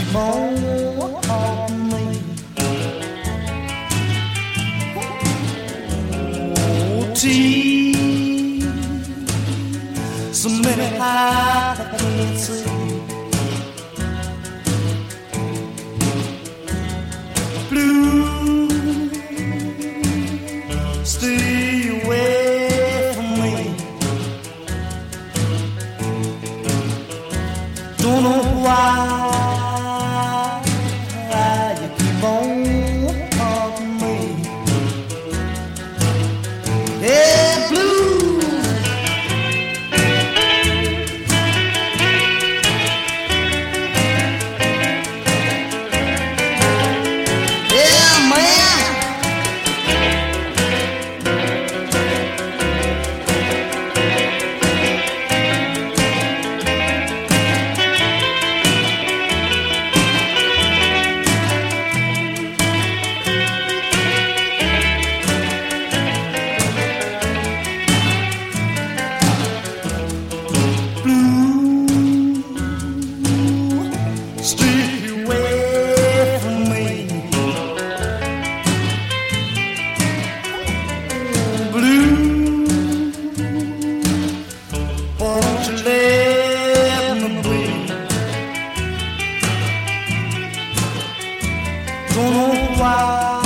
keep on haunting me. Oh, tears, so many eyes I can't see. Blue, stay away from me. Don't know why you keep on haunting me. Yeah, blue. Yeah, man. Stay away from me. Blue, why don't you let me be? Don't know why